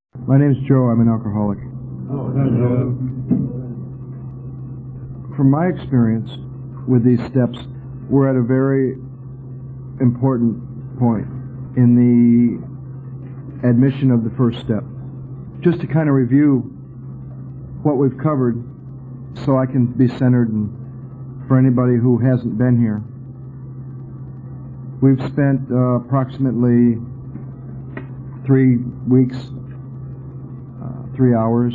My name's Joe. I'm an alcoholic. From my experience with these steps, we're at a very important point in the admission of the first step. Just to kind of review what we've covered so I can be centered, and for anybody who hasn't been here, we've spent approximately 3 weeks, 3 hours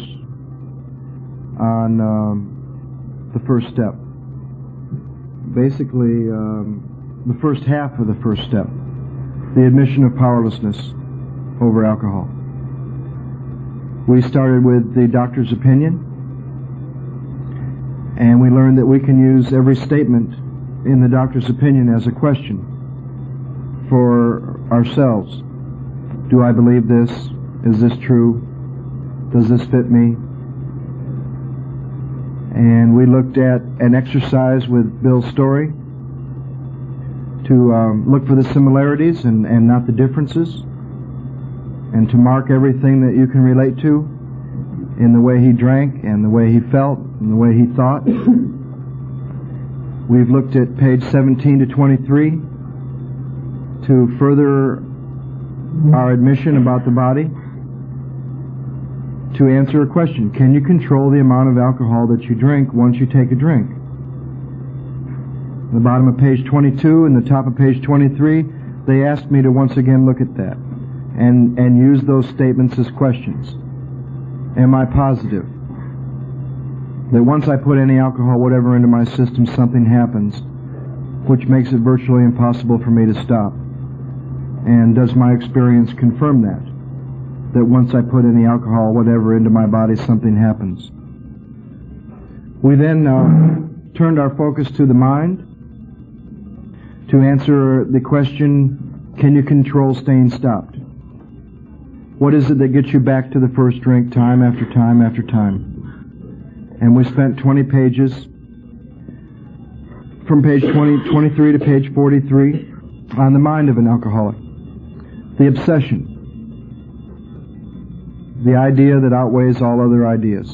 on the first step. Basically, the first half of the first step, the admission of powerlessness over alcohol. We started with the doctor's opinion, and we learned that we can use every statement in the doctor's opinion as a question for ourselves. Do I believe this? Is this true? Does this fit me? And we looked at an exercise with Bill's story to look for the similarities and not the differences, and to mark everything that you can relate to in the way he drank and the way he felt and the way he thought. We've looked at page 17 to 23 to further our admission about the body, to answer a question. Can you control the amount of alcohol that you drink once you take a drink? The bottom of page 22 and the top of page 23, they asked me to once again look at that and use those statements as questions. Am I positive that once I put any alcohol, whatever, into my system, something happens which makes it virtually impossible for me to stop? And does my experience confirm that? That once I put any alcohol, whatever, into my body, something happens. We then turned our focus to the mind to answer the question, can you control staying stopped? What is it that gets you back to the first drink time after time after time? And we spent 20 pages from page 23 to page 43 on the mind of an alcoholic. The obsession. The idea that outweighs all other ideas.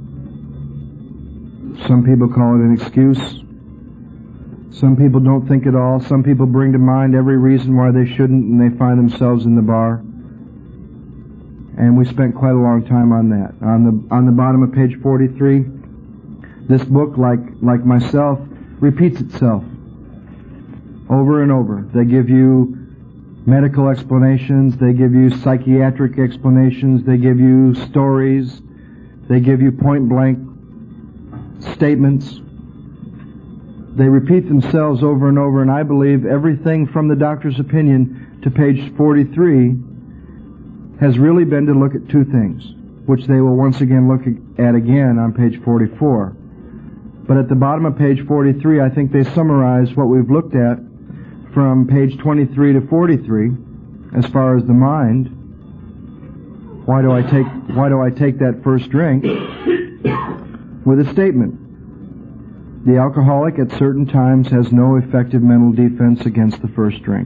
Some people call it an excuse. Some people don't think at all. Some people bring to mind every reason why they shouldn't, and they find themselves in the bar. And we spent quite a long time on that. On the bottom of page 43, this book, like myself, repeats itself over and over. They give you medical explanations, they give you psychiatric explanations, they give you stories, they give you point-blank statements. They repeat themselves over and over, and I believe everything from the doctor's opinion to page 43 has really been to look at two things, which they will once again look at again on page 44. But at the bottom of page 43, I think they summarize what we've looked at from page 23 to 43, as far as the mind. Why do I take that first drink? With a statement. The alcoholic at certain times has no effective mental defense against the first drink.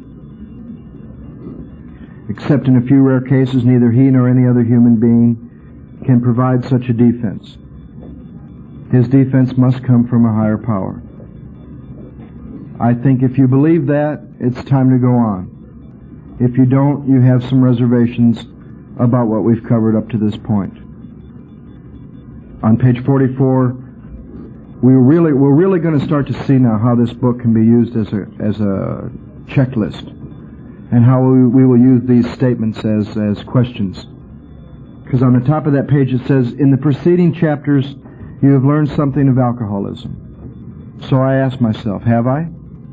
Except in a few rare cases, neither he nor any other human being can provide such a defense. His defense must come from a higher power. I think if you believe that, it's time to go on. If you don't, you have some reservations about what we've covered up to this point. On page 44, we're really going to start to see now how this book can be used as a checklist, and how we will use these statements as questions. Because on the top of that page it says, in the preceding chapters, you have learned something of alcoholism. So I ask myself, have I?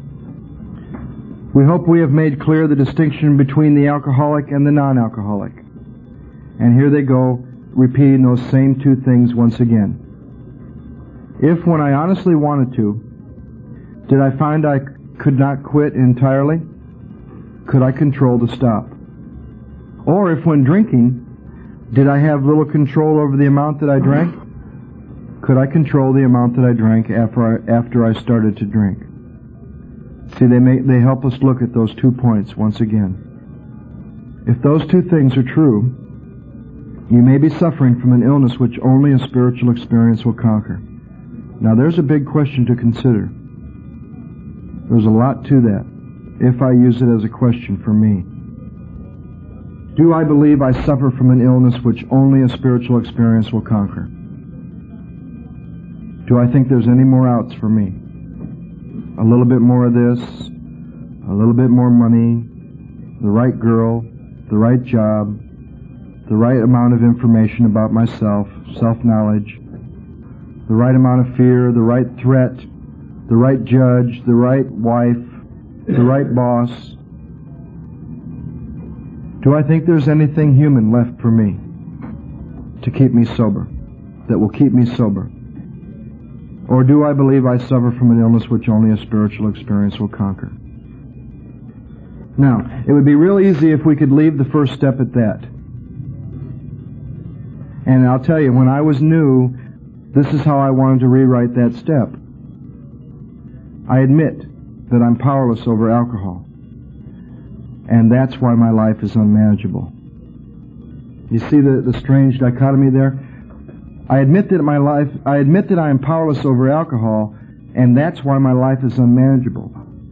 We hope we have made clear the distinction between the alcoholic and the non-alcoholic. And here they go, repeating those same two things once again. If, when I honestly wanted to, did I find I could not quit entirely, could I control to stop? Or if, when drinking, did I have little control over the amount that I drank, could I control the amount that I drank after I started to drink? See, they help us look at those 2 points once again. If those two things are true, You may be suffering from an illness which only a spiritual experience will conquer. Now there's a big question to consider. There's a lot to that, if I use it as a question for me. Do I believe I suffer from an illness which only a spiritual experience will conquer? Do I think there's any more outs for me? A little bit more of this, a little bit more money, the right girl, the right job, the right amount of information about myself, self-knowledge, the right amount of fear, the right threat, the right judge, the right wife, the right boss. Do I think there's anything human left for me to keep me sober, that will keep me sober? Or do I believe I suffer from an illness which only a spiritual experience will conquer? Now, it would be real easy if we could leave the first step at that. And I'll tell you, when I was new, this is how I wanted to rewrite that step. I admit that I'm powerless over alcohol. And that's why my life is unmanageable. You see the strange dichotomy there? I admit that I am powerless over alcohol, and that's why my life is unmanageable.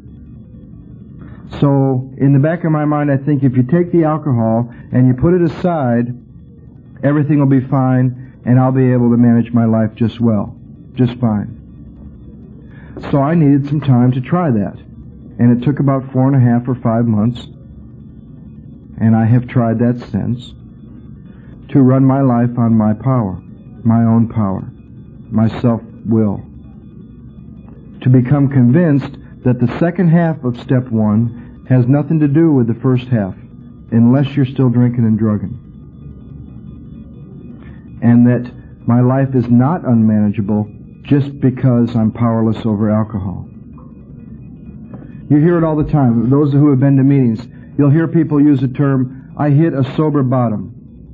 So, in the back of my mind, I think if you take the alcohol and you put it aside, everything will be fine, and I'll be able to manage my life just fine. So I needed some time to try that. And it took about 4.5 or 5 months, and I have tried that since, to run my life on my power, my own power, my self-will. To become convinced that the second half of step 1 has nothing to do with the first half, unless you're still drinking and drugging. And that my life is not unmanageable just because I'm powerless over alcohol. You hear it all the time. Those who have been to meetings, you'll hear people use the term, I hit a sober bottom.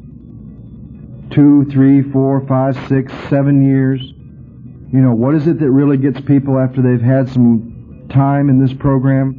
2, 3, 4, 5, 6, 7 years. You know, what is it that really gets people after they've had some time in this program?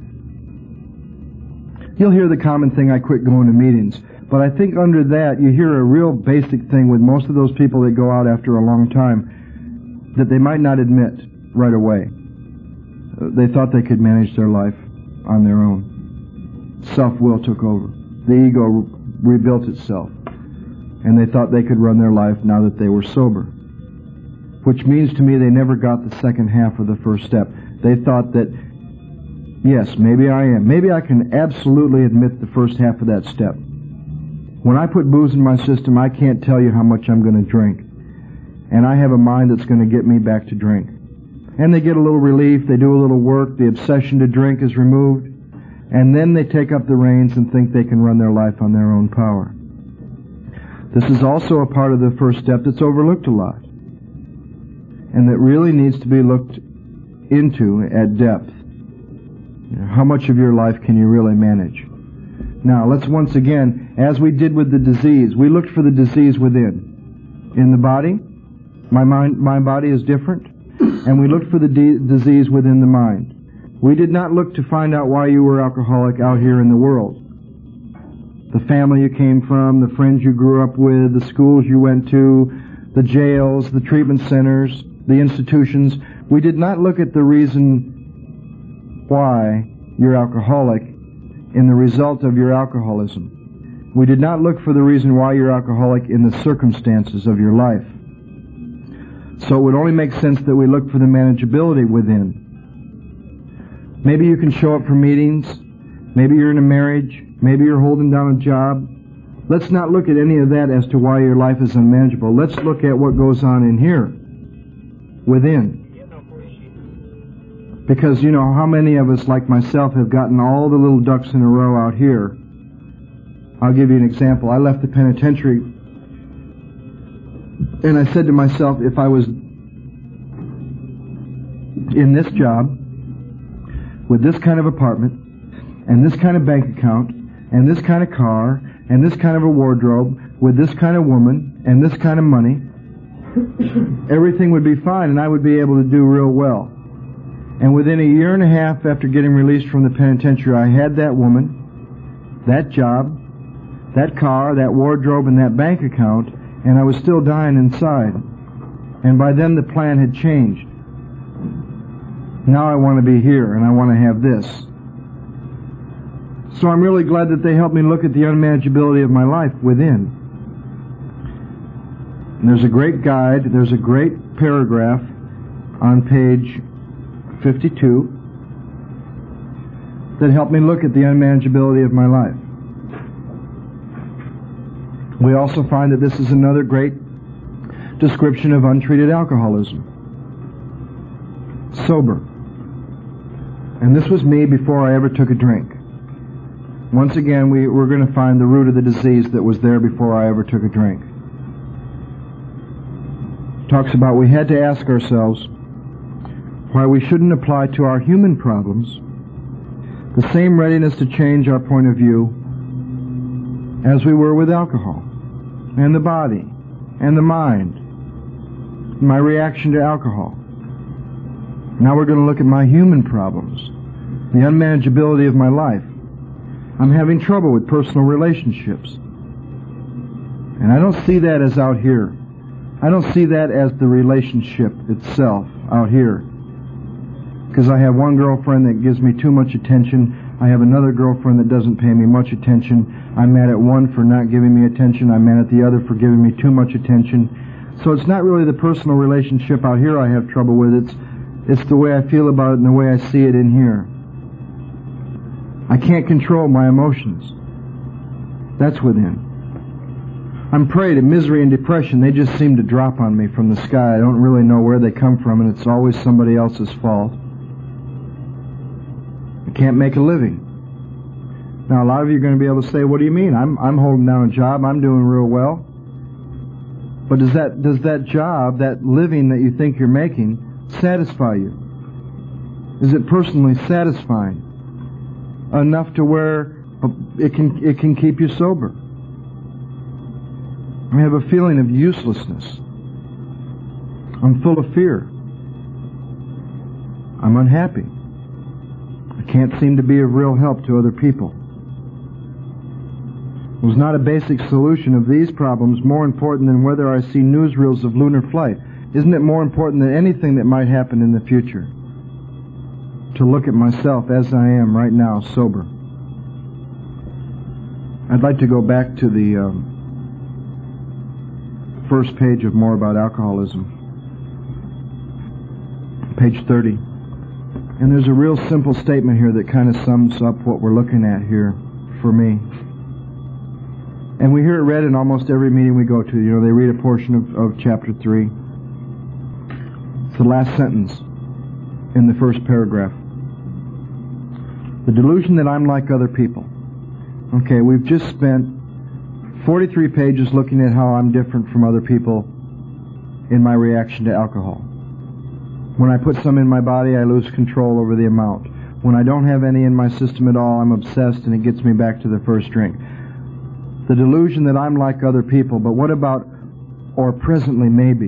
You'll hear the common thing, I quit going to meetings. But I think under that, you hear a real basic thing with most of those people that go out after a long time that they might not admit right away. They thought they could manage their life on their own. Self-will took over. The ego rebuilt itself. And they thought they could run their life now that they were sober. Which means to me they never got the second half of the first step. They thought that, yes, maybe I am. Maybe I can absolutely admit the first half of that step. When I put booze in my system, I can't tell you how much I'm going to drink. And I have a mind that's going to get me back to drink. And they get a little relief, they do a little work, the obsession to drink is removed, and then they take up the reins and think they can run their life on their own power. This is also a part of the first step that's overlooked a lot, and that really needs to be looked into at depth. How much of your life can you really manage? Now, let's once again, as we did with the disease, we looked for the disease within. In the body, my body is different, and we looked for the disease within the mind. We did not look to find out why you were alcoholic out here in the world. The family you came from, the friends you grew up with, the schools you went to, the jails, the treatment centers, the institutions. We did not look at the reason why you're alcoholic in the result of your alcoholism. We did not look for the reason why you're alcoholic in the circumstances of your life. So it would only make sense that we look for the manageability within. Maybe you can show up for meetings. Maybe you're in a marriage. Maybe you're holding down a job. Let's not look at any of that as to why your life is unmanageable. Let's look at what goes on in here, within. Because, you know, how many of us, like myself, have gotten all the little ducks in a row out here? I'll give you an example. I left the penitentiary, and I said to myself, if I was in this job, with this kind of apartment, and this kind of bank account, and this kind of car, and this kind of a wardrobe, with this kind of woman, and this kind of money, everything would be fine, and I would be able to do real well. And within a year and a half after getting released from the penitentiary, I had that woman, that job, that car, that wardrobe, and that bank account, and I was still dying inside. And by then the plan had changed. Now I want to be here, and I want to have this. So I'm really glad that they helped me look at the unmanageability of my life within. And there's a great guide, there's a great paragraph on page 52 that helped me look at the unmanageability of my life. We also find that this is another great description of untreated alcoholism. Sober. And this was me before I ever took a drink. Once again, we're going to find the root of the disease that was there before I ever took a drink. Talks about we had to ask ourselves why we shouldn't apply to our human problems the same readiness to change our point of view as we were with alcohol and the body and the mind. My reaction to alcohol. Now we're going to look at my human problems, the unmanageability of my life. I'm having trouble with personal relationships. And I don't see that as out here. I don't see that as the relationship itself out here. Because I have one girlfriend that gives me too much attention. I have another girlfriend that doesn't pay me much attention. I'm mad at one for not giving me attention. I'm mad at the other for giving me too much attention. So it's not really the personal relationship out here I have trouble with. It's the way I feel about it and the way I see it in here. I can't control my emotions. That's within. I'm prey to misery and depression. They just seem to drop on me from the sky. I don't really know where they come from, and it's always somebody else's fault. I can't make a living. Now, a lot of you are going to be able to say, what do you mean? I'm holding down a job. I'm doing real well. But does that job, that living that you think you're making, satisfy you? Is it personally satisfying enough to where it can keep you sober? I have a feeling of uselessness. I'm full of fear. I'm unhappy. I can't seem to be of real help to other people. Was not a basic solution of these problems more important than whether I see newsreels of lunar flight? Isn't it more important than anything that might happen in the future to look at myself as I am right now, sober? I'd like to go back to the first page of More About Alcoholism, page 30. And there's a real simple statement here that kind of sums up what we're looking at here for me. And we hear it read in almost every meeting we go to. You know, they read a portion of chapter 3. It's the last sentence in the first paragraph. The delusion that I'm like other people. Okay, we've just spent 43 pages looking at how I'm different from other people in my reaction to alcohol. When I put some in my body, I lose control over the amount. When I don't have any in my system at all, I'm obsessed and it gets me back to the first drink. The delusion that I'm like other people, but what about, or presently maybe,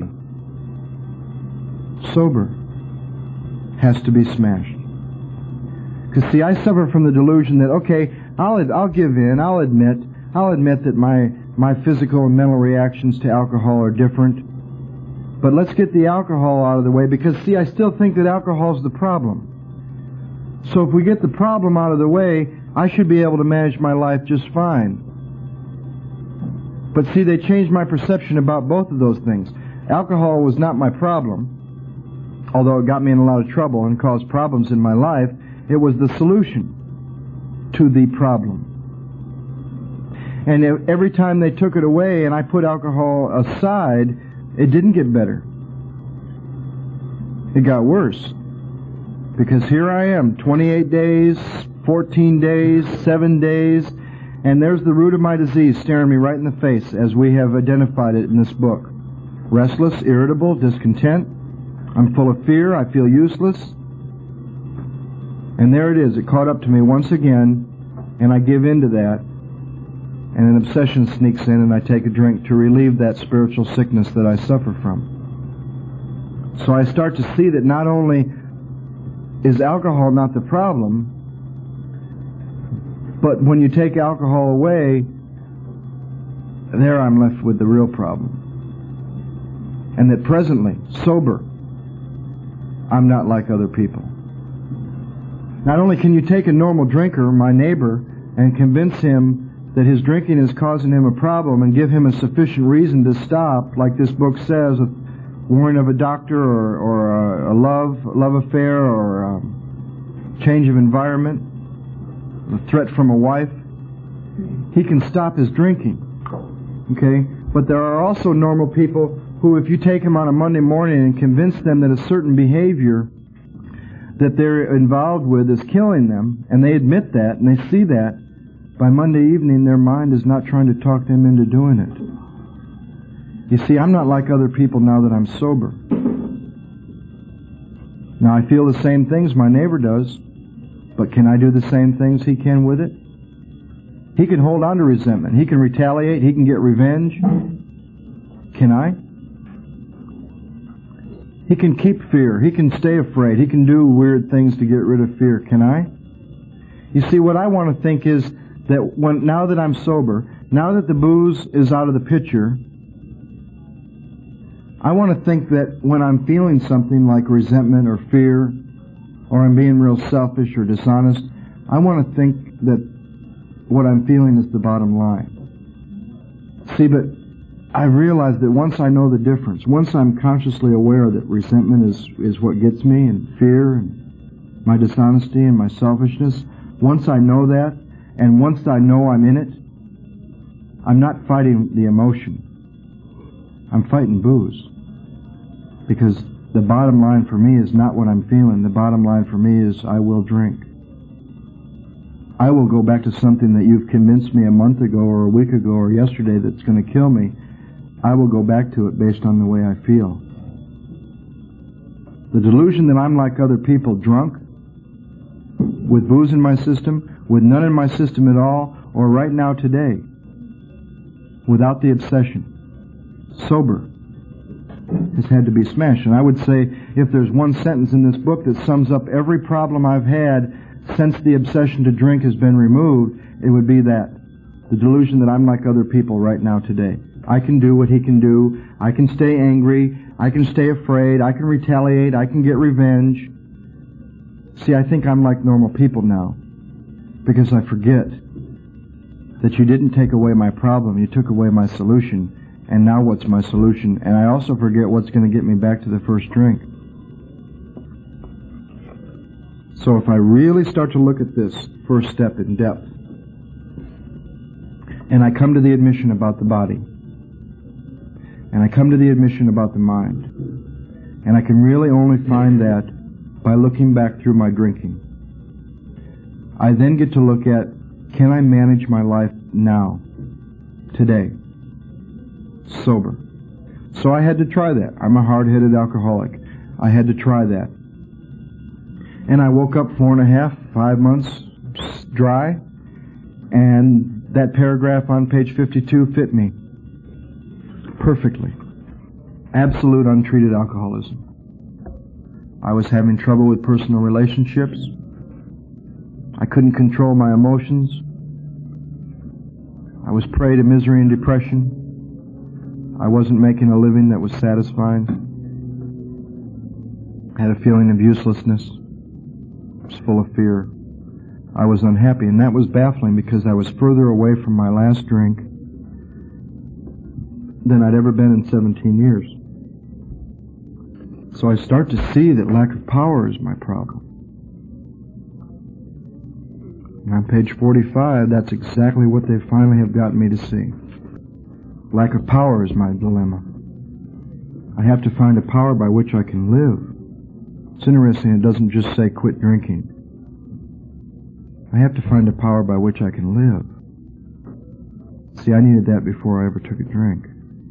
sober has to be smashed. Because see, I suffer from the delusion that, okay, I'll give in, I'll admit that my physical and mental reactions to alcohol are different. But let's get the alcohol out of the way, because see, I still think that alcohol is the problem. So if we get the problem out of the way, I should be able to manage my life just fine. But see, they changed my perception about both of those things. Alcohol was not my problem, although it got me in a lot of trouble and caused problems in my life. It was the solution to the problem. And every time they took it away and I put alcohol aside, it didn't get better. It got worse. Because here I am, 28 days, 14 days, 7 days, and there's the root of my disease staring me right in the face as we have identified it in this book. Restless, irritable, discontent. I'm full of fear. I feel useless. And there it is. It caught up to me once again, and I give in to that. And an obsession sneaks in, and I take a drink to relieve that spiritual sickness that I suffer from. So I start to see that not only is alcohol not the problem, but when you take alcohol away, there I'm left with the real problem. And that presently, sober, I'm not like other people. Not only can you take a normal drinker, my neighbor, and convince him that his drinking is causing him a problem and give him a sufficient reason to stop, like this book says, a warning of a doctor or a love affair or a change of environment, a threat from a wife, he can stop his drinking. Okay? But there are also normal people who, if you take them on a Monday morning and convince them that a certain behavior that they're involved with is killing them, and they admit that, and they see that, by Monday evening their mind is not trying to talk them into doing it. You see, I'm not like other people now that I'm sober. Now, I feel the same things my neighbor does, but can I do the same things he can with it? He can hold on to resentment. He can retaliate. He can get revenge. Can I? He can keep fear. He can stay afraid. He can do weird things to get rid of fear. Can I? You see, what I want to think is that now that I'm sober, now that the booze is out of the picture, I want to think that when I'm feeling something like resentment or fear, or I'm being real selfish or dishonest, I want to think that what I'm feeling is the bottom line. See, but I realize that once I know the difference, once I'm consciously aware that resentment is what gets me, and fear, and my dishonesty, and my selfishness, once I know that, and once I know I'm in it, I'm not fighting the emotion. I'm fighting booze. Because the bottom line for me is not what I'm feeling. The bottom line for me is I will drink. I will go back to something that you've convinced me a month ago or a week ago or yesterday that's going to kill me. I will go back to it based on the way I feel. The delusion that I'm like other people, drunk, with booze in my system, with none in my system at all, or right now today, without the obsession, sober, has had to be smashed. And I would say, if there's one sentence in this book that sums up every problem I've had since the obsession to drink has been removed, it would be that. The delusion that I'm like other people right now today. I can do what he can do. I can stay angry. I can stay afraid. I can retaliate. I can get revenge. See, I think I'm like normal people now, because I forget that you didn't take away my problem. You took away my solution. And now what's my solution? And I also forget what's going to get me back to the first drink. So if I really start to look at this first step in depth, and I come to the admission about the body, and I come to the admission about the mind, and I can really only find that by looking back through my drinking, I then get to look at, can I manage my life now, today, sober? So I had to try that. I'm a hard-headed alcoholic. I had to try that. And I woke up 5 months dry, and that paragraph on page 52 fit me perfectly. Absolute untreated alcoholism. I was having trouble with personal relationships. I couldn't control my emotions. I was prey to misery and depression. I wasn't making a living that was satisfying. I had a feeling of uselessness. I was full of fear. I was unhappy, and that was baffling because I was further away from my last drink than I'd ever been in 17 years. So I start to see that lack of power is my problem. And on page 45, that's exactly what they finally have gotten me to see. Lack of power is my dilemma. I have to find a power by which I can live. It's interesting, it doesn't just say quit drinking. I have to find a power by which I can live. See, I needed that before I ever took a drink.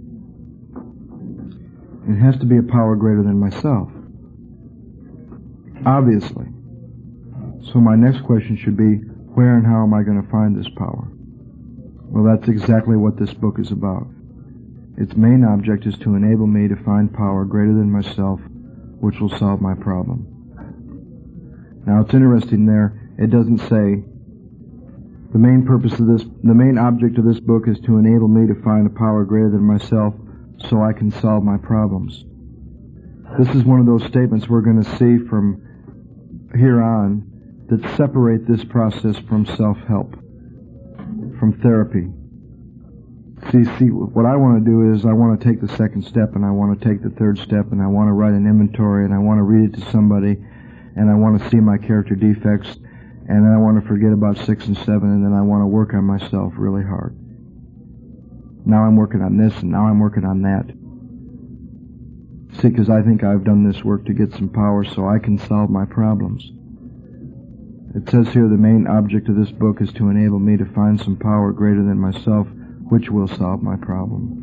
It has to be a power greater than myself. Obviously. So my next question should be, where and how am I going to find this power? Well, that's exactly what this book is about. Its main object is to enable me to find power greater than myself, which will solve my problem. Now, it's interesting there, it doesn't say The main object of this book is to enable me to find a power greater than myself so I can solve my problems. This is one of those statements we're going to see from here on that separate this process from self-help, from therapy. See, what I want to do is I want to take the second step, and I want to take the third step, and I want to write an inventory, and I want to read it to somebody, and I want to see my character defects, and then I want to forget about 6 and 7, and then I want to work on myself really hard. Now I'm working on this, and now I'm working on that. See, because I think I've done this work to get some power so I can solve my problems. It says here the main object of this book is to enable me to find some power greater than myself, which will solve my problem.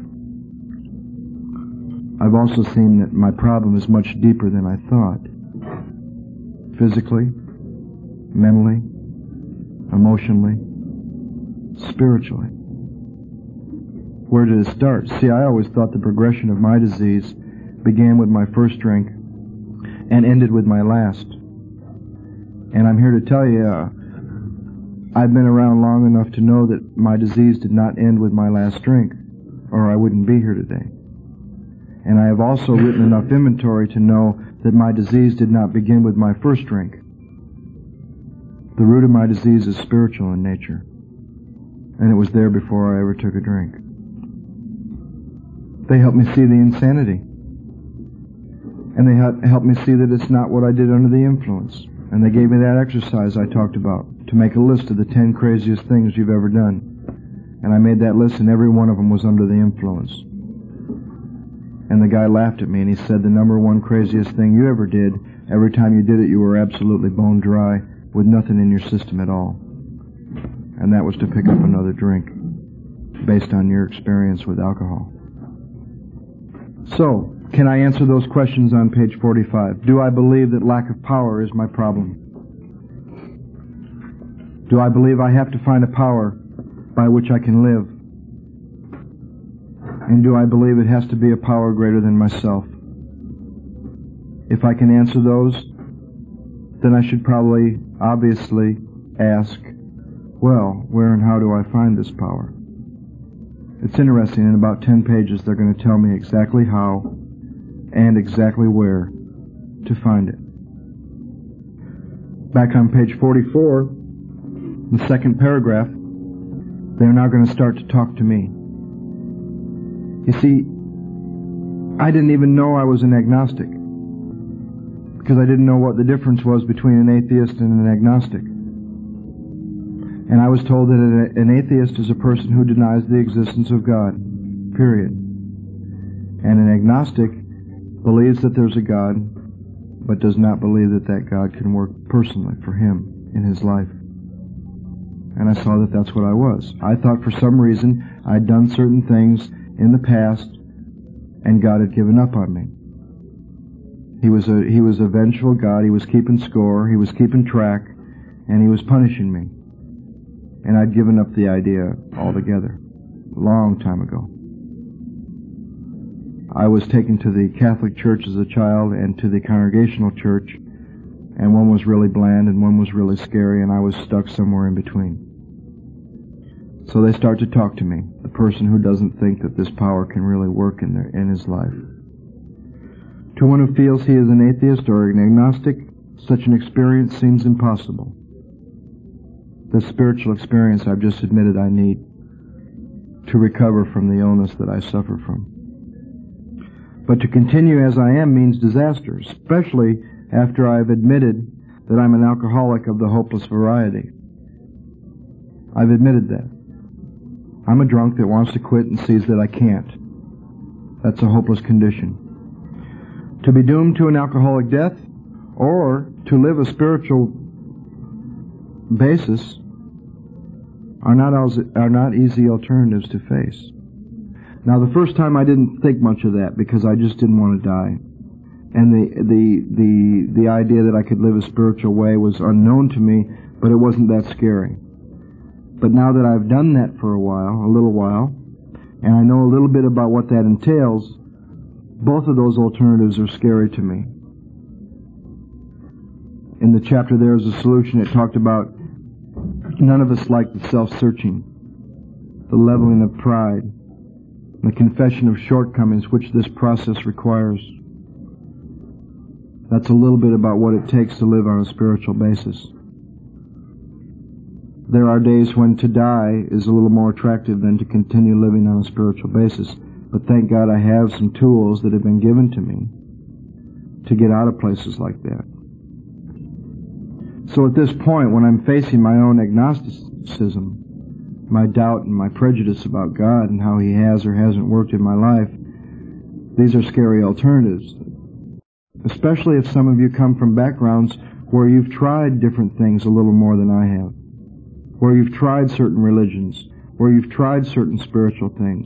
I've also seen that my problem is much deeper than I thought. Physically, mentally, emotionally, spiritually. Where did it start? See, I always thought the progression of my disease began with my first drink and ended with my last. And I'm here to tell you, I've been around long enough to know that my disease did not end with my last drink, or I wouldn't be here today. And I have also written enough inventory to know that my disease did not begin with my first drink. The root of my disease is spiritual in nature, and it was there before I ever took a drink. They helped me see the insanity, and they helped me see that it's not what I did under the influence. And they gave me that exercise I talked about, to make a list of the 10 craziest things you've ever done. And I made that list, and every one of them was under the influence. And the guy laughed at me, and he said the number one craziest thing you ever did, every time you did it, you were absolutely bone dry, with nothing in your system at all. And that was to pick up another drink, based on your experience with alcohol. So, can I answer those questions on page 45? Do I believe that lack of power is my problem? Do I believe I have to find a power by which I can live? And do I believe it has to be a power greater than myself? If I can answer those, then I should probably, obviously, ask, well, where and how do I find this power? It's interesting, in about 10 pages they're going to tell me exactly how and exactly where to find it. Back on page 44, the second paragraph, they're now going to start to talk to me. You see, I didn't even know I was an agnostic, because I didn't know what the difference was between an atheist and an agnostic. And I was told that an atheist is a person who denies the existence of God, period. And an agnostic believes that there's a God, but does not believe that that God can work personally for him in his life. And I saw that that's what I was. I thought for some reason I'd done certain things in the past, and God had given up on me. He was a vengeful God. He was keeping score. He was keeping track, and he was punishing me. And I'd given up the idea altogether, a long time ago. I was taken to the Catholic Church as a child and to the Congregational Church, and one was really bland and one was really scary, and I was stuck somewhere in between. So they start to talk to me, the person who doesn't think that this power can really work in his life. To one who feels he is an atheist or an agnostic, such an experience seems impossible. The spiritual experience I've just admitted I need to recover from the illness that I suffer from. But to continue as I am means disaster, especially after I've admitted that I'm an alcoholic of the hopeless variety. I've admitted that. I'm a drunk that wants to quit and sees that I can't. That's a hopeless condition. To be doomed to an alcoholic death, or to live a spiritual basis, are not easy alternatives to face. Now, the first time I didn't think much of that because I just didn't want to die, and the idea that I could live a spiritual way was unknown to me, but it wasn't that scary. But now that I've done that for a little while, and I know a little bit about what that entails, both of those alternatives are scary to me. In the chapter There is a Solution, it talked about None of us like the self-searching, the leveling of pride, the confession of shortcomings which this process requires. That's a little bit about what it takes to live on a spiritual basis. There are days when to die is a little more attractive than to continue living on a spiritual basis. But thank God I have some tools that have been given to me to get out of places like that. So at this point, when I'm facing my own agnosticism, my doubt and my prejudice about God and how He has or hasn't worked in my life, these are scary alternatives. Especially if some of you come from backgrounds where you've tried different things a little more than I have, where you've tried certain religions, where you've tried certain spiritual things.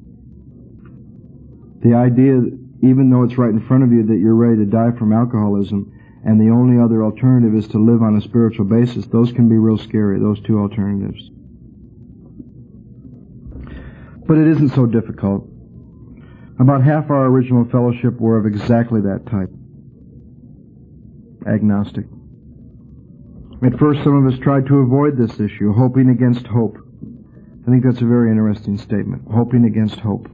The idea, even though it's right in front of you, that you're ready to die from alcoholism and the only other alternative is to live on a spiritual basis, those can be real scary, those two alternatives. But it isn't so difficult. About half our original fellowship were of exactly that type. Agnostic. At first, some of us tried to avoid this issue, hoping against hope. I think that's a very interesting statement, hoping against hope.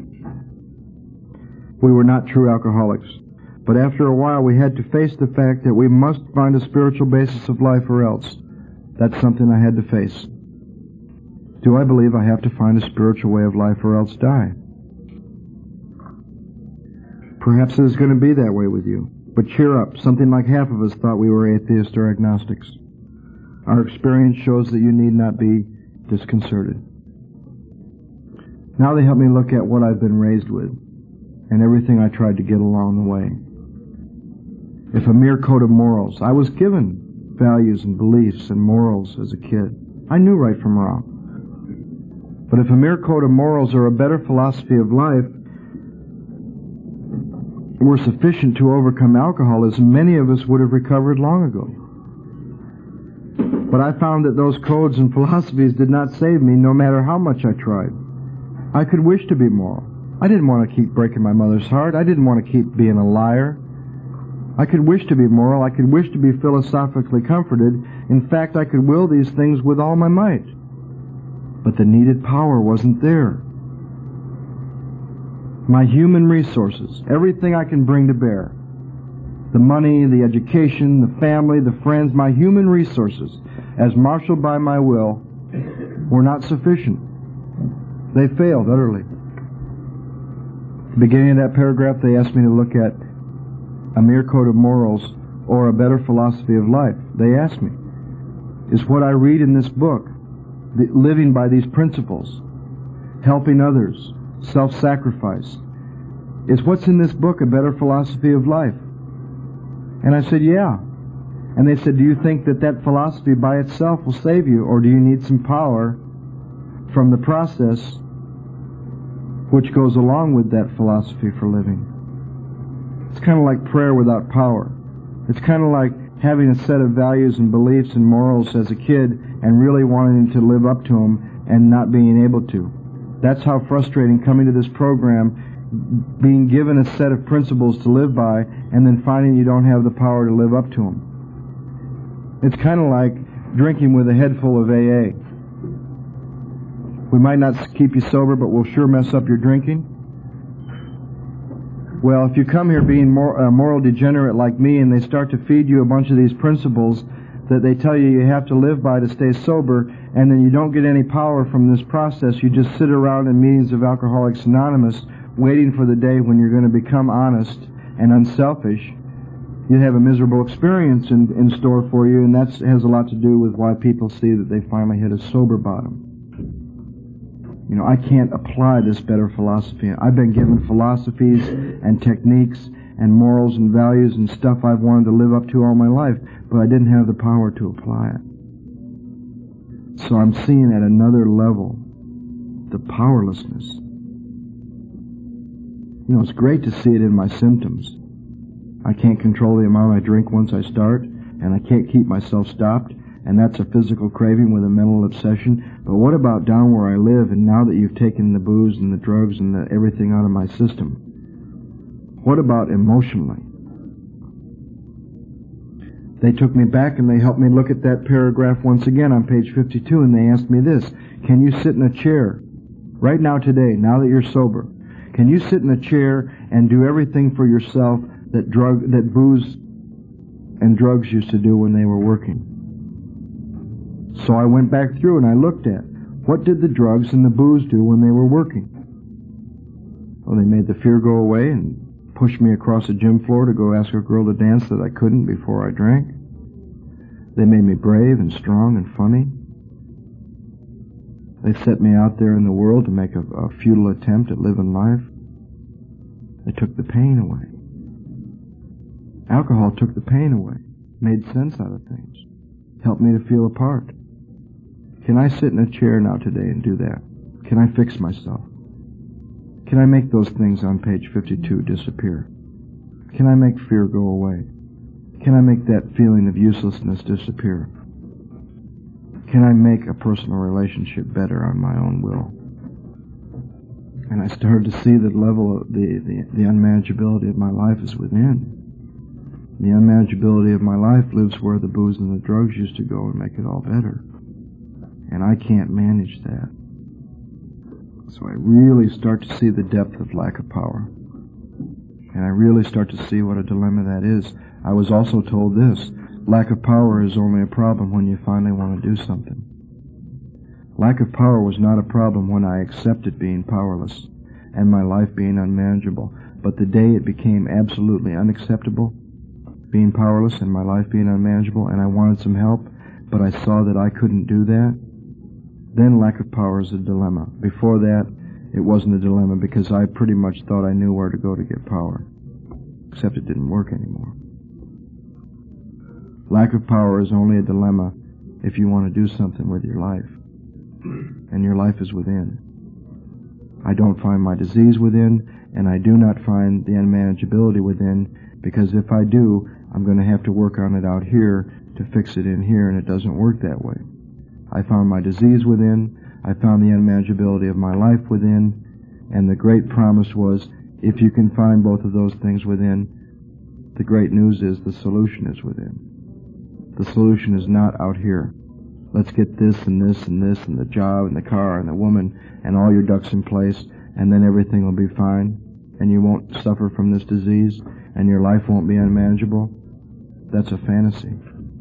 We were not true alcoholics, but after a while we had to face the fact that we must find a spiritual basis of life or else. That's something I had to face. Do I believe I have to find a spiritual way of life or else die? Perhaps it is going to be that way with you. But cheer up. Something like half of us thought we were atheists or agnostics. Our experience shows that you need not be disconcerted. Now they help me look at what I've been raised with and everything I tried to get along the way. If a mere code of morals, I was given values and beliefs and morals as a kid. I knew right from wrong. But if a mere code of morals or a better philosophy of life were sufficient to overcome alcoholism, many of us would have recovered long ago. But I found that those codes and philosophies did not save me no matter how much I tried. I could wish to be moral. I didn't want to keep breaking my mother's heart. I didn't want to keep being a liar. I could wish to be moral. I could wish to be philosophically comforted. In fact, I could will these things with all my might. But the needed power wasn't there. My human resources, everything I can bring to bear, the money, the education, the family, the friends, my human resources, as marshaled by my will, were not sufficient. They failed utterly. At the beginning of that paragraph, they asked me to look at a mere code of morals or a better philosophy of life. They asked me, is what I read in this book, living by these principles, helping others, self-sacrifice, is what's in this book a better philosophy of life? And I said, yeah. And they said, do you think that that philosophy by itself will save you, or do you need some power from the process which goes along with that philosophy for living? It's kind of like prayer without power. It's kind of like having a set of values and beliefs and morals as a kid and really wanting to live up to them and not being able to. That's how frustrating coming to this program, being given a set of principles to live by and then finding you don't have the power to live up to them. It's kind of like drinking with a head full of AA. We might not keep you sober, but we'll sure mess up your drinking. Well, if you come here being a moral degenerate like me and they start to feed you a bunch of these principles that they tell you have to live by to stay sober, and then you don't get any power from this process, you just sit around in meetings of Alcoholics Anonymous waiting for the day when you're going to become honest and unselfish, you have a miserable experience in store for you, and that has a lot to do with why people see that they finally hit a sober bottom. You know, I can't apply this better philosophy. I've been given philosophies and techniques and morals and values and stuff I've wanted to live up to all my life, but I didn't have the power to apply it. So I'm seeing at another level the powerlessness. You know, it's great to see it in my symptoms. I can't control the amount I drink once I start, and I can't keep myself stopped, and that's a physical craving with a mental obsession. But what about down where I live, and now that you've taken the booze and the drugs and everything out of my system? What about emotionally? They took me back and they helped me look at that paragraph once again on page 52, and they asked me this: can you sit in a chair right now today, now that you're sober? Can you sit in a chair and do everything for yourself that booze and drugs used to do when they were working? So I went back through and I looked at what did the drugs and the booze do when they were working. Well, they made the fear go away and pushed me across a gym floor to go ask a girl to dance that I couldn't before I drank. They made me brave and strong and funny. They set me out there in the world to make a futile attempt at living life. They took the pain away. Alcohol took the pain away, made sense out of things, helped me to feel a part. Can I sit in a chair now today and do that? Can I fix myself? Can I make those things on page 52 disappear? Can I make fear go away? Can I make that feeling of uselessness disappear? Can I make a personal relationship better on my own will? And I started to see the level of the unmanageability of my life is within. The unmanageability of my life lives where the booze and the drugs used to go and make it all better. And I can't manage that. So I really start to see the depth of lack of power. And I really start to see what a dilemma that is. I was also told this: lack of power is only a problem when you finally want to do something. Lack of power was not a problem when I accepted being powerless and my life being unmanageable. But the day it became absolutely unacceptable, being powerless and my life being unmanageable, and I wanted some help, but I saw that I couldn't do that, then lack of power is a dilemma. Before that, it wasn't a dilemma because I pretty much thought I knew where to go to get power. Except it didn't work anymore. Lack of power is only a dilemma if you want to do something with your life. And your life is within. I don't find my disease within, and I do not find the unmanageability within, because if I do, I'm going to have to work on it out here to fix it in here, and it doesn't work that way. I found my disease within, I found the unmanageability of my life within, and the great promise was, if you can find both of those things within, the great news is the solution is within. The solution is not out here. Let's get this and this and this and the job and the car and the woman and all your ducks in place, and then everything will be fine, and you won't suffer from this disease, and your life won't be unmanageable. That's a fantasy.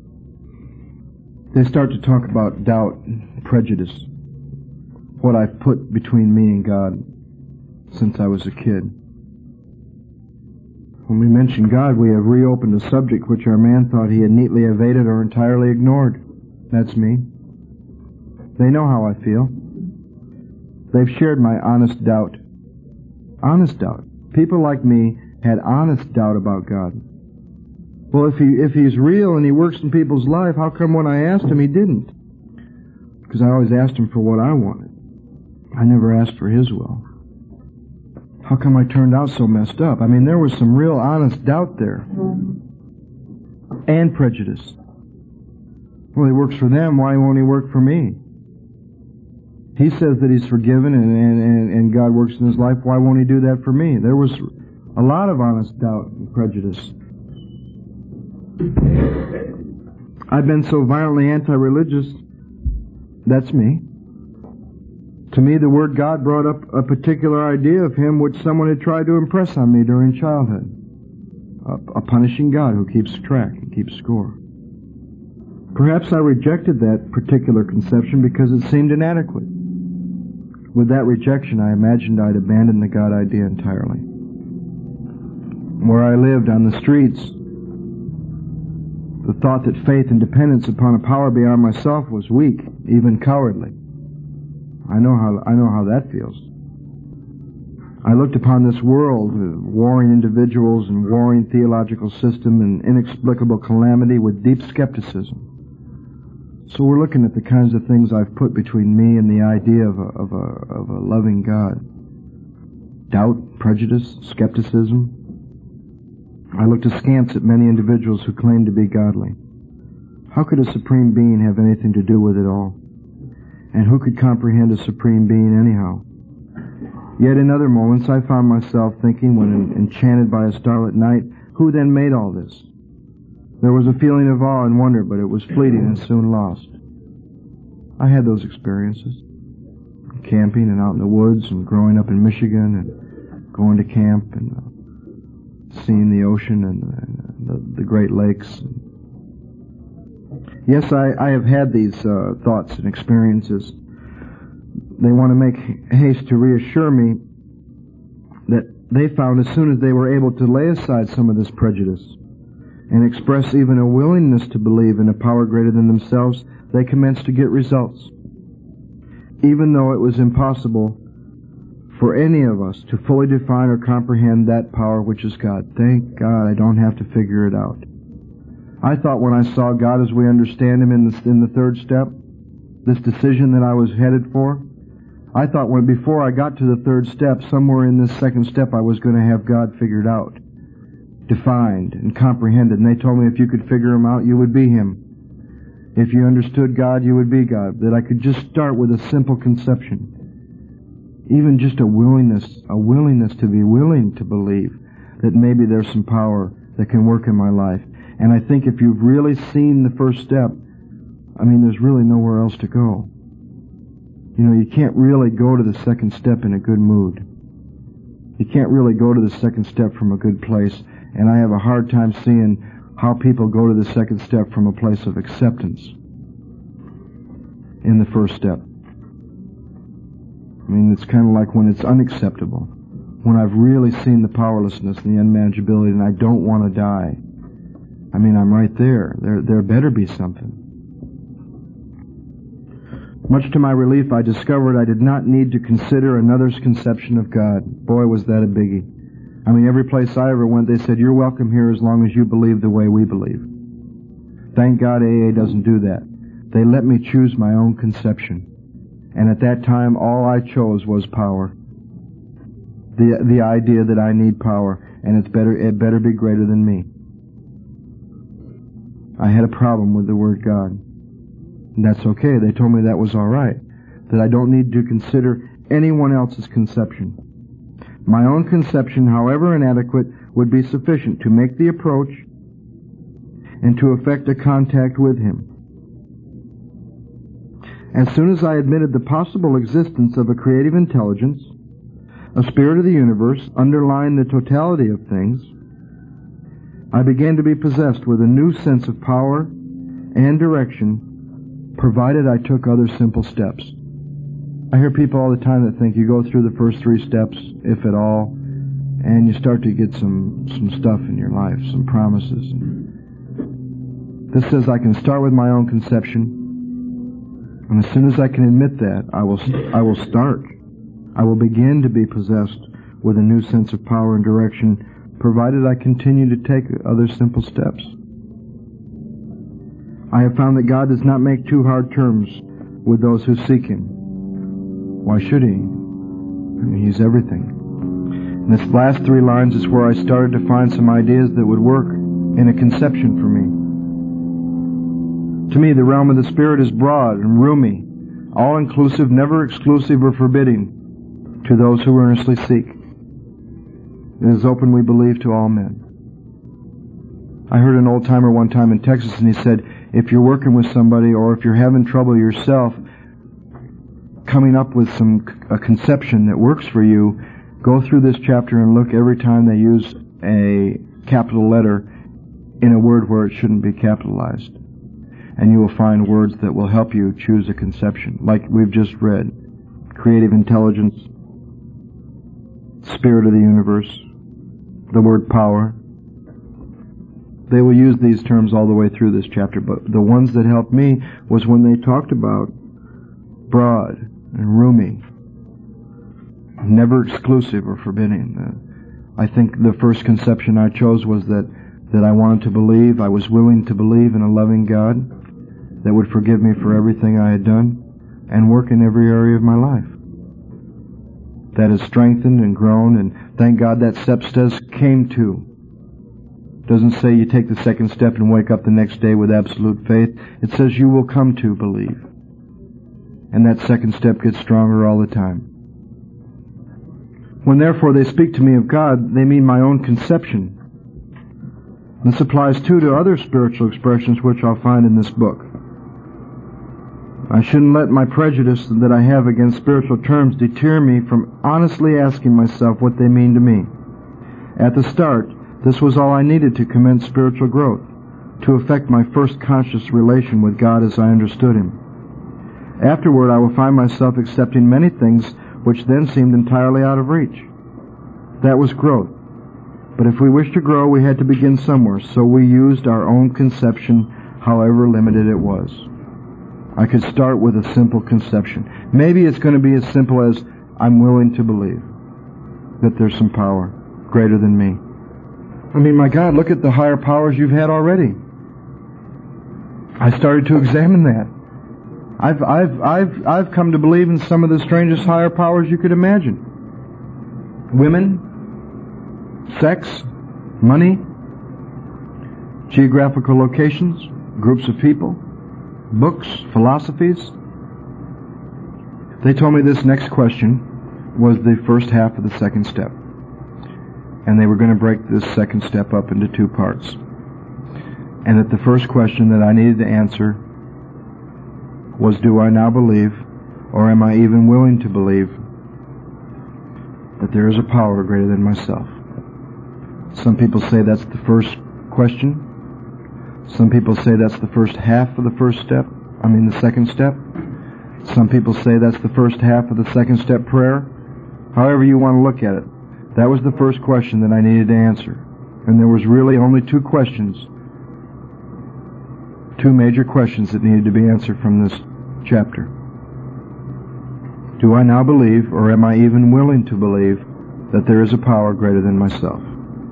They start to talk about doubt, prejudice, what I've put between me and God since I was a kid. When we mention God, we have reopened a subject which our man thought he had neatly evaded or entirely ignored. That's me. They know how I feel. They've shared my honest doubt. Honest doubt. People like me had honest doubt about God. Well, if he's real and he works in people's life, how come when I asked him he didn't? Because I always asked him for what I wanted. I never asked for his will. How come I turned out so messed up? I mean, there was some real honest doubt there. And prejudice. Well, he works for them, why won't he work for me? He says that he's forgiven and God works in his life, why won't he do that for me? There was a lot of honest doubt and prejudice. I've been so violently anti-religious. That's me. To me, the word God brought up a particular idea of him which someone had tried to impress on me during childhood. A punishing God who keeps track and keeps score. Perhaps I rejected that particular conception because it seemed inadequate. With that rejection, I imagined I'd abandoned the God idea entirely. Where I lived, on the streets, the thought that faith and dependence upon a power beyond myself was weak, even cowardly. I know how that feels. I looked upon this world, warring individuals and warring theological system and inexplicable calamity with deep skepticism. So we're looking at the kinds of things I've put between me and the idea of a loving God. Doubt, prejudice, skepticism. I looked askance at many individuals who claimed to be godly. How could a supreme being have anything to do with it all? And who could comprehend a supreme being anyhow? Yet in other moments I found myself thinking, when enchanted by a starlit night, who then made all this? There was a feeling of awe and wonder, but it was fleeting and soon lost. I had those experiences. Camping and out in the woods and growing up in Michigan and going to camp and seeing the ocean and the Great Lakes. Yes, I have had these thoughts and experiences. They want to make haste to reassure me that they found as soon as they were able to lay aside some of this prejudice and express even a willingness to believe in a power greater than themselves, they commenced to get results. Even though it was impossible for any of us to fully define or comprehend that power which is God. Thank God I don't have to figure it out. I thought when I saw God as we understand Him in the third step, this decision that I was headed for, I thought before I got to the third step, somewhere in this second step, I was going to have God figured out, defined and comprehended. And they told me if you could figure Him out, you would be Him. If you understood God, you would be God. That I could just start with a simple conception. Even just a willingness to be willing to believe that maybe there's some power that can work in my life. And I think if you've really seen the first step, there's really nowhere else to go. You can't really go to the second step in a good mood. You can't really go to the second step from a good place. And I have a hard time seeing how people go to the second step from a place of acceptance in the first step. It's kind of like when it's unacceptable. When I've really seen the powerlessness and the unmanageability and I don't want to die. I'm right there. There better be something. Much to my relief, I discovered I did not need to consider another's conception of God. Boy, was that a biggie. Every place I ever went, they said, you're welcome here as long as you believe the way we believe. Thank God AA doesn't do that. They let me choose my own conception. And at that time, all I chose was power. The idea that I need power, and it better be greater than me. I had a problem with the word God. And that's okay. They told me that was all right. That I don't need to consider anyone else's conception. My own conception, however inadequate, would be sufficient to make the approach and to effect a contact with Him. As soon as I admitted the possible existence of a creative intelligence, a spirit of the universe underlying the totality of things, I began to be possessed with a new sense of power and direction, provided I took other simple steps. I hear people all the time that think you go through the first 3 steps, if at all, and you start to get some stuff in your life, some promises. This says I can start with my own conception, and as soon as I can admit that, I will start. I will begin to be possessed with a new sense of power and direction, provided I continue to take other simple steps. I have found that God does not make too hard terms with those who seek Him. Why should He? He's everything. And this last 3 lines is where I started to find some ideas that would work in a conception for me. To me, the realm of the Spirit is broad and roomy, all-inclusive, never exclusive or forbidding to those who earnestly seek. It is open, we believe, to all men. I heard an old-timer one time in Texas, and he said, if you're working with somebody or if you're having trouble yourself coming up with a conception that works for you, go through this chapter and look every time they use a capital letter in a word where it shouldn't be capitalized. And you will find words that will help you choose a conception, like we've just read. Creative intelligence, spirit of the universe, the word power. They will use these terms all the way through this chapter, but the ones that helped me was when they talked about broad and roomy, never exclusive or forbidding. I think the first conception I chose was that I wanted to believe, I was willing to believe in a loving God that would forgive me for everything I had done and work in every area of my life. That has strengthened and grown, and thank God that step says came to. Doesn't say you take the second step and wake up the next day with absolute faith. It says you will come to believe. And that second step gets stronger all the time. When therefore they speak to me of God, they mean my own conception. This applies too to other spiritual expressions which I'll find in this book. I shouldn't let my prejudice that I have against spiritual terms deter me from honestly asking myself what they mean to me. At the start, this was all I needed to commence spiritual growth, to effect my first conscious relation with God as I understood Him. Afterward, I will find myself accepting many things which then seemed entirely out of reach. That was growth. But if we wished to grow, we had to begin somewhere, so we used our own conception, however limited it was. I could start with a simple conception. Maybe it's going to be as simple as, I'm willing to believe that there's some power greater than me. I mean, my God, look at the higher powers you've had already. I started to examine that. I've come to believe in some of the strangest higher powers you could imagine. Women, sex, money, geographical locations, groups of people, books, philosophies. They told me this next question was the first half of the second step. And they were going to break this second step up into two parts. And that the first question that I needed to answer was, do I now believe, or am I even willing to believe, that there is a power greater than myself? Some people say that's the first question. Some people say that's the first half of the second step. Some people say that's the first half of the second step prayer. However you want to look at it. That was the first question that I needed to answer. And there was really only two major questions that needed to be answered from this chapter. Do I now believe, or am I even willing to believe, that there is a power greater than myself?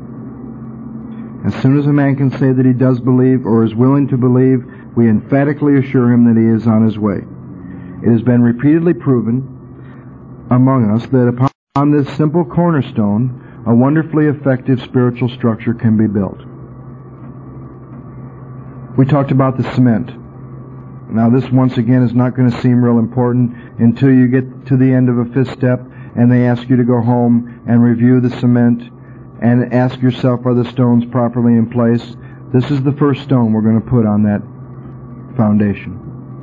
As soon as a man can say that he does believe or is willing to believe, we emphatically assure him that he is on his way. It has been repeatedly proven among us that upon this simple cornerstone, a wonderfully effective spiritual structure can be built. We talked about the cement. Now this, once again, is not going to seem real important until you get to the end of a fifth step and they ask you to go home and review the cement and ask yourself, are the stones properly in place? This is the first stone we're going to put on that foundation.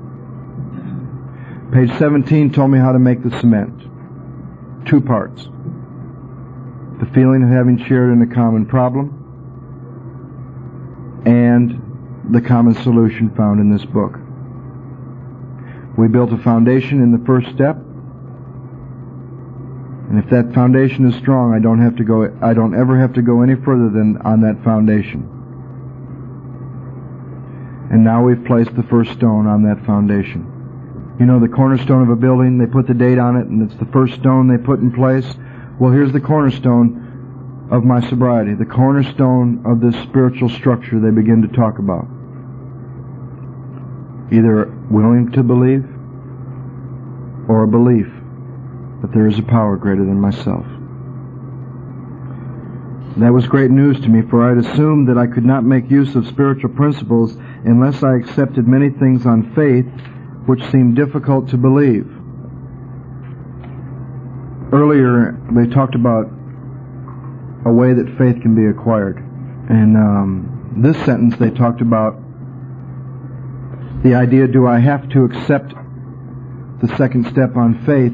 Page 17 told me how to make the cement. Two parts. The feeling of having shared in a common problem and the common solution found in this book. We built a foundation in the first step, and if that foundation is strong, I don't ever have to go any further than on that foundation. And now we've placed the first stone on that foundation. You know, the cornerstone of a building, they put the date on it, and it's the first stone they put in place. Well, here's the cornerstone of my sobriety, the cornerstone of this spiritual structure they begin to talk about. Either willing to believe or a belief that there is a power greater than myself. That was great news to me, for I had assumed that I could not make use of spiritual principles unless I accepted many things on faith which seemed difficult to believe. Earlier, they talked about a way that faith can be acquired. And this sentence, they talked about the idea, do I have to accept the second step on faith,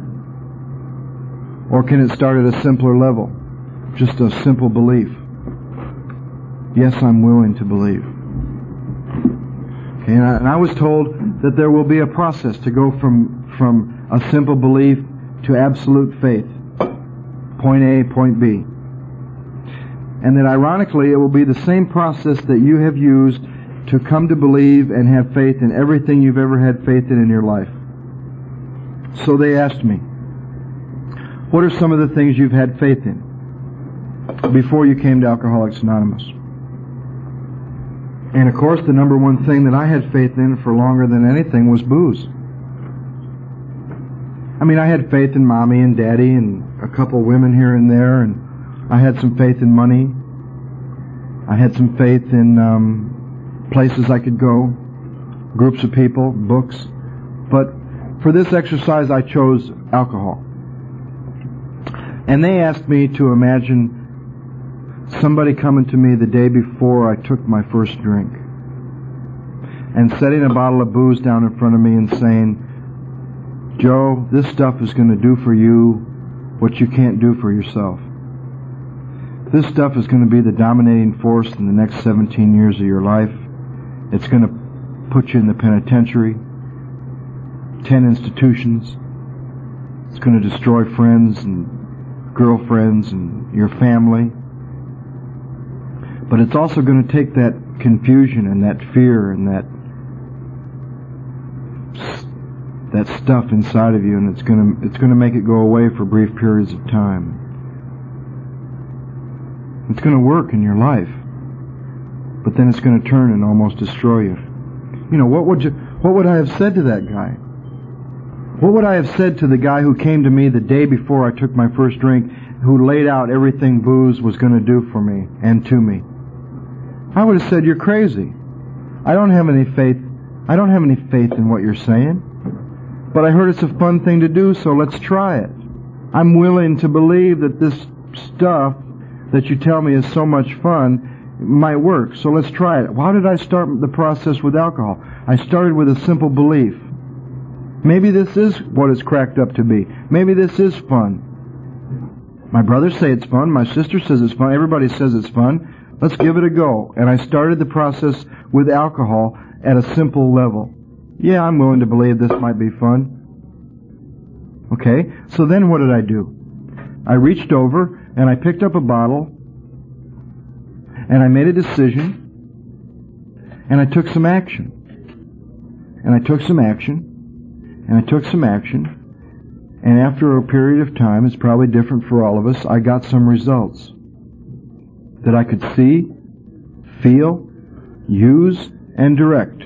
or can it start at a simpler level? Just a simple belief. Yes, I'm willing to believe. Okay, and I was told that there will be a process to go from a simple belief to absolute faith. Point A, point B. And that ironically it will be the same process that you have used to come to believe and have faith in everything you've ever had faith in your life. So they asked me, what are some of the things you've had faith in before you came to Alcoholics Anonymous? And of course, the number one thing that I had faith in for longer than anything was booze. I mean, I had faith in Mommy and Daddy and a couple women here and there, and I had some faith in money. I had some faith in places I could go, groups of people, books. But for this exercise, I chose alcohol. And they asked me to imagine somebody coming to me the day before I took my first drink and setting a bottle of booze down in front of me and saying, Joe, this stuff is going to do for you what you can't do for yourself. This stuff is going to be the dominating force in the next 17 years of your life. It's going to put you in the penitentiary, 10 institutions. It's going to destroy friends and girlfriends and your family. But it's also going to take that confusion and that fear and that stuff inside of you, and it's going to make it go away for brief periods of time. It's going to work in your life, but then it's going to turn and almost destroy you. You know, what would I have said to that guy? What would I have said to the guy who came to me the day before I took my first drink, who laid out everything booze was going to do for me and to me? I would have said, you're crazy. I don't have any faith in what you're saying. But I heard it's a fun thing to do, so let's try it. I'm willing to believe that this stuff that you tell me is so much fun might work, so let's try it. How did I start the process with alcohol? I started with a simple belief. Maybe this is what it's cracked up to be. Maybe this is fun. My brothers say it's fun. My sister says it's fun. Everybody says it's fun. Let's give it a go. And I started the process with alcohol at a simple level. Yeah, I'm willing to believe this might be fun. Okay, so then what did I do? I reached over and I picked up a bottle and I made a decision and I took some action. And I took some action and I took some action, and after a period of time, it's probably different for all of us, I got some results that I could see, feel, use, and direct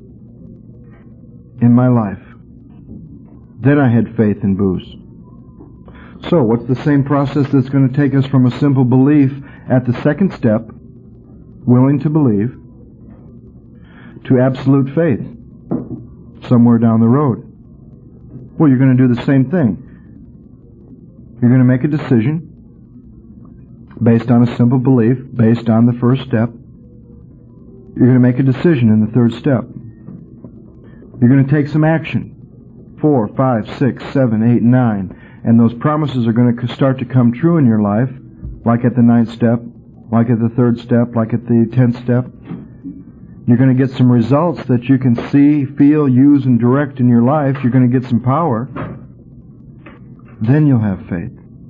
in my life. Then I had faith in booze. So, what's the same process that's going to take us from a simple belief at the second step, willing to believe, to absolute faith somewhere down the road? Well, you're going to do the same thing. You're going to make a decision based on a simple belief, based on the first step. You're going to make a decision in the third step. You're going to take some action. 4, 5, 6, 7, 8, 9. And those promises are going to start to come true in your life, like at the 9th step, like at the 3rd step, like at the 10th step. You're going to get some results that you can see, feel, use, and direct in your life. You're going to get some power. Then you'll have faith.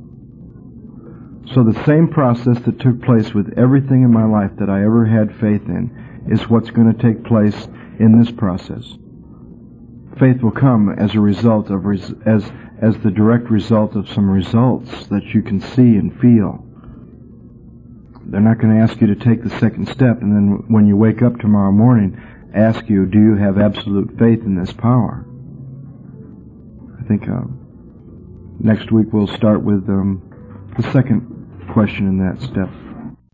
So the same process that took place with everything in my life that I ever had faith in is what's going to take place in this process. Faith will come as a result of as the direct result of some results that you can see and feel. They're not going to ask you to take the second step and then when you wake up tomorrow morning ask you, do you have absolute faith in this power? I think next week we'll start with the second question in that step.